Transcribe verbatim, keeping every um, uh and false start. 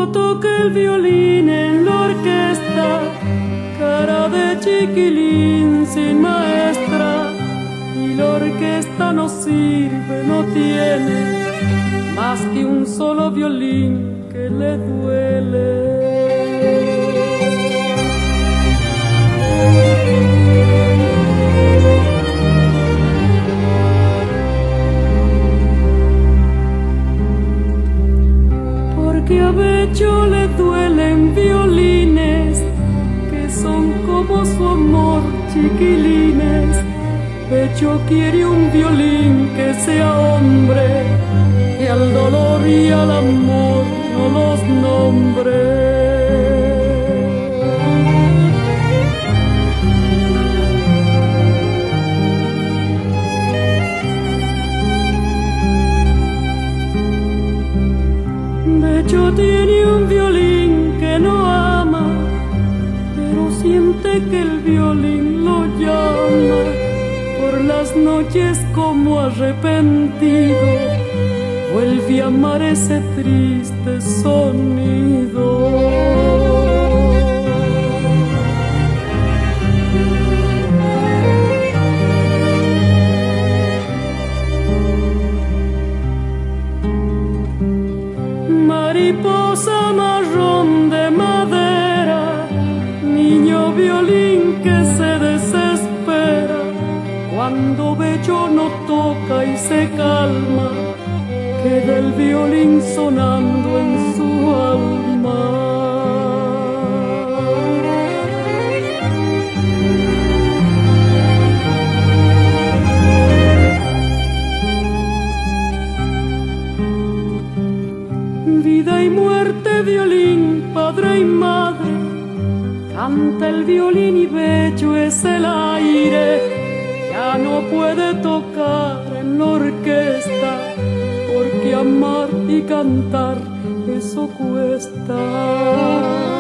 toca el violín en la orquesta, cara de chiquilín sin maestra, y la orquesta no sirve, no tiene más que un solo violín que le duele. Porque a Becho le duelen violines que son como su amor, chiquilines. Becho quiere un violín que sea hombre, que al dolor y al amor no los nombre. Becho tiene un violín que no ama, pero siente que el violín lo llama. Por las noches como arrepentido vuelve a amar ese triste sonido. Mariposa marrón de madera, niño violín que se desespera cuando Becho no toca y se calma, queda el violín sonando en su alma. Vida y muerte, violín, padre y madre, canta el violín y Becho es el aire. Ya no puede tocar en la orquesta, porque amar y cantar eso cuesta.